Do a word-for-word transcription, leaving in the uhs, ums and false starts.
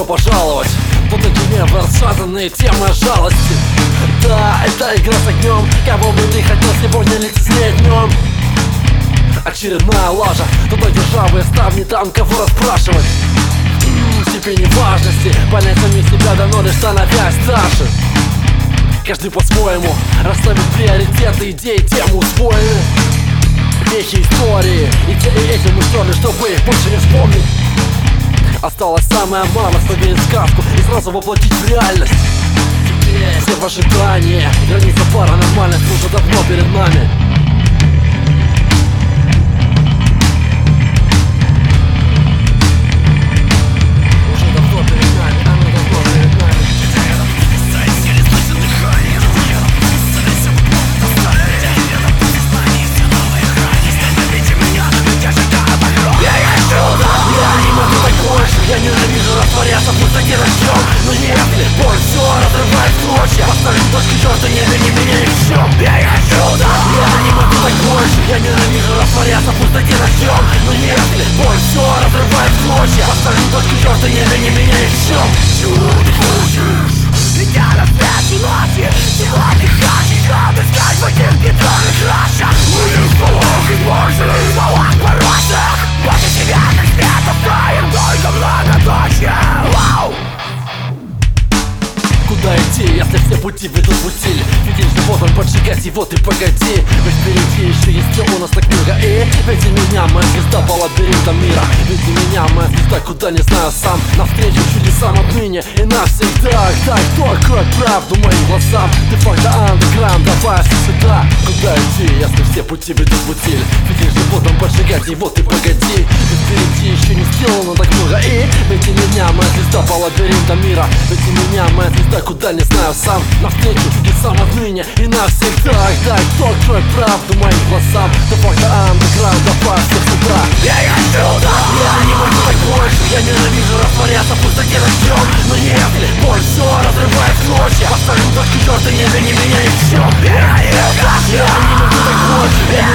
Добро пожаловать в эти расшатанные темы о жалости. Да, это игра с огнем. Кого бы ты хотел сегодня лицезреть днем? Очередная лажа. Туда державые ставни, там кого расспрашивать. М-м, степени важности понять самих себя давно, лишь становясь старше. Каждый по-своему расставит приоритеты, идеи, темы усвоены. Вещи истории, и теле этим устройны, чтобы их больше не вспомнить. Осталось самое малое — поверить в сказку и сразу воплотить в реальность. Теперь все в ожидании, граница паранормальности уже давно перед нами. Я ненавижу растворяться в пустоте дождем. Но если боль все разрывает в клочья, поставим точки черта, не верни меня ни в чем. Я отсюда, я не могу так больше. Я ненавижу растворяться в пустоте дождем. Но если боль все разрывает в клочья, поставим точки черта, не верни меня ни в чем. Чего ты хочешь? Ведь я на свете ночи сегодня хочешь отыскать в этих бетонных крашах. Мы не вполох и больше не вполох порочных. После тебя как свет оставим только многоточие. Куда идти, если все пути ведут в утиль? Видишь, что вот он, поджигать его ты погоди. Ведь впереди еще есть дел, у нас так много. И веди меня, моя звезда по лабиринтам мира. Веди меня, моя звезда, куда не знаю сам. Навстречу чудесам отныне и навсегда. Дай, кто откроет правду моим глазам? Ты факта андеграунд, давай сюда. Куда идти, если все пути ведут в утиль? Видишь, что вот он, поджигать его ты погоди. Ведь впереди еще не сделано так много. И веди меня, моя звезда по лабиринтам мира. Веди меня, моя звезда, куда не знаю сам. Навстречу чудесам отныне и навсегда. Дай, кто откроет правду моим глазам? Ты факта андеграунд, давай сюда. Я отсюда, я не могу так больше. Я ненавижу растворяться в пустоте дождем. Но если боль все разрывает в клочья, поставим точки черта, не верни меня ни в чем. Я не могу так больше.